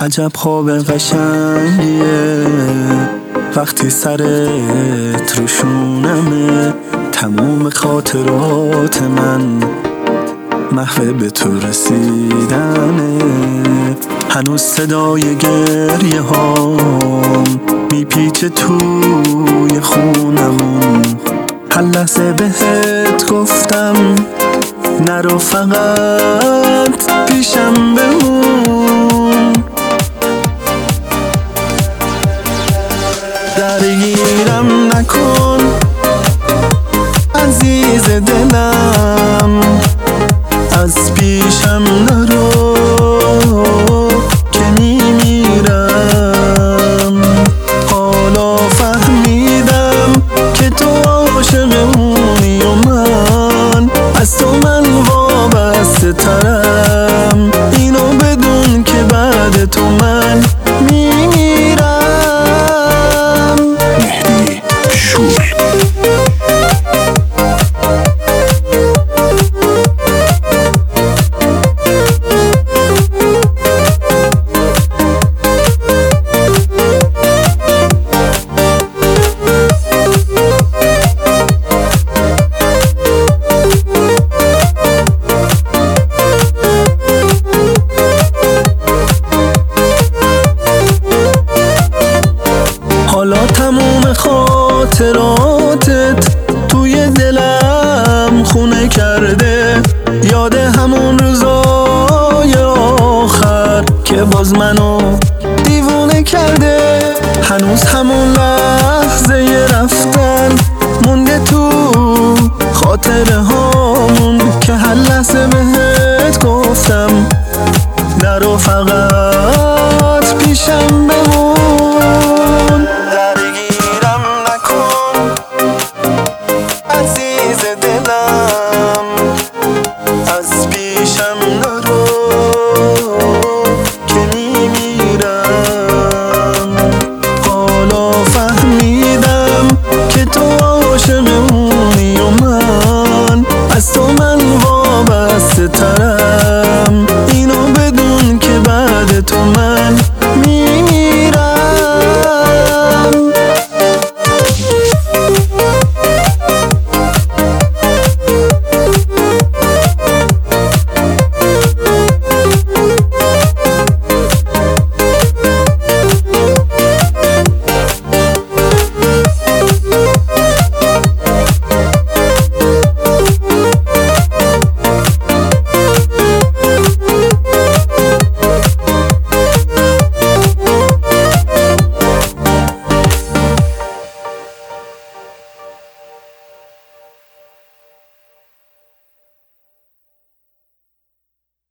عجب خواب قشنگیه وقتی سرت رو شونمه، تموم خاطرات من محو به تو رسیدنه. هنوز صدای گریه هام میپیچه توی خونمون، هر لحظه بهت گفتم نرو فقط پیشم بمون. درگیرم نکن عزیز دلم، از پیشم نرو که میمیرم. حالا فهمیدم که تو عاشق اونی و من از تو من وابسته ترم. اینو بدون که بعد تو من میمیرم. مهدی شور. حالا تموم خاطراتت توی دلم خونه کرده، یاد همون روزای آخر که باز منو دیوونه کرده. هنوز همون لحظه رفتن مونده تو خاطره هامون، که هر لحظه بهت گفتم نرو فقط پیشم بمون. عزیز دلم از پیشم نرو که میمیرم. حالا فهمیدم که تو عاشق اونی و من از تو من وابسته ترم. اینو بدون که بعد تو من